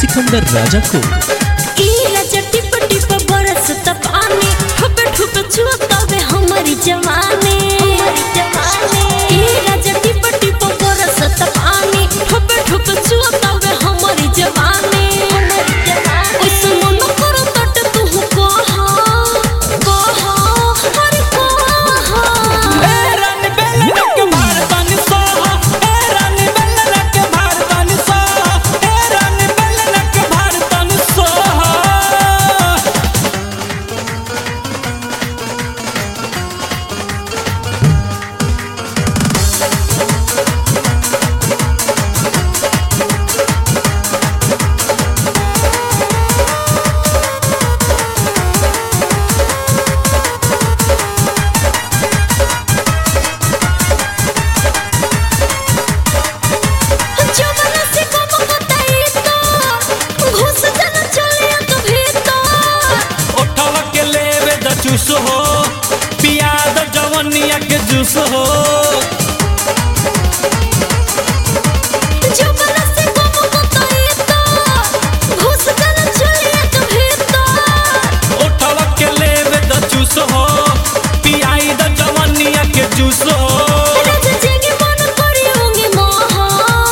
सिकंदर राजा को। टिप टिप बरसता पानी, ठुप ठुप छुअतावे हमारी जवानी। टिप टिप बरसता पानी, ठुप ठुप छुअतावे हमारी जवानी। ओइसे मन करो तट तू कहा हर कहा। ए रानी बेलना के भारतन सोहा, ए रानी बेलना के भारतन सोहा, ए रानी बेलना के भारतन सोहा। जवाना से कम बताई तो घुस जाना चले तो भीतर। उठवा के लेवे द चूस हो, पिया द जवनिया के जूस हो। जवाना से कम बताई तो घुस जाना चले तो भीतर। उठवा के लेवे द चूस हो, पियाई द जवनिया के जूस हो। राजा जेंगे मन करी होंगे मोहा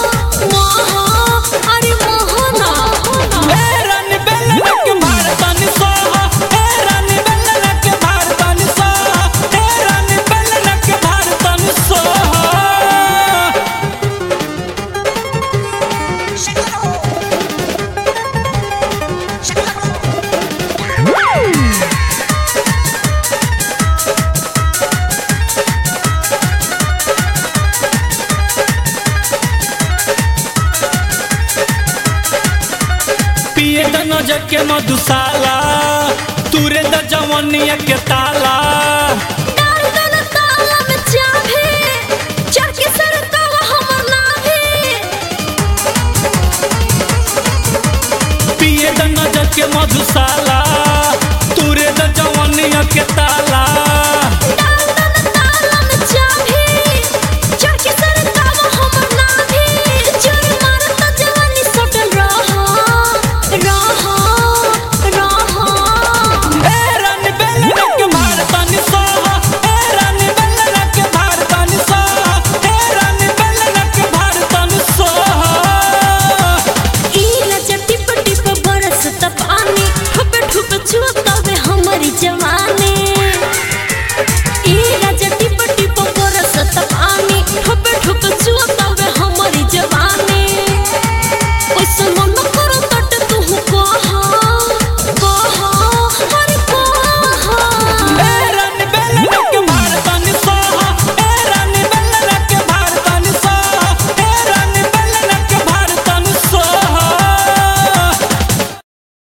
अरे मोहना। ए रानी बेलना के भारतन सोहा, ए रानी बेलना के भारतन सोहा, ए रानी बेलना के भारतन सोहा। पिए द नजर के मधुशाला, तुरे द जवनिया के ताला। डाल दना ताला में चाबी, जाके सरकावा हमर नाभी। पिए द नजर के मधुशाला,